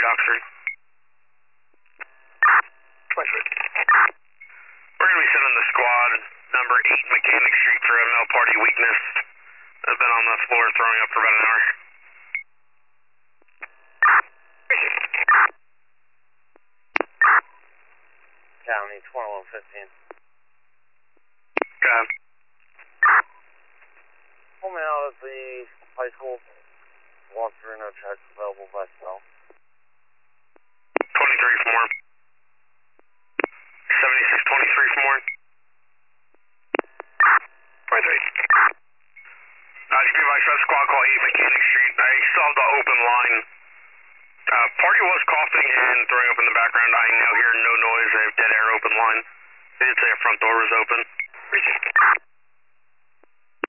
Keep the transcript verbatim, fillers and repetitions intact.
Oxford. We're going to be sending the squad number eight Mechanic Street for a male party weakness. I've been on the floor throwing up for about an hour. County twenty-one fifteen. Okay. Pull me out at the high school. Walk through, no tracks available by cell. twenty-three for more. seventy-six twenty-three for more. twenty-three. Uh, just be advised, got squad call eight Mechanic Street. I still have the open line. Uh, party was coughing and throwing up in the background. I now hear no noise. I have dead air open line. They did say a front door was open.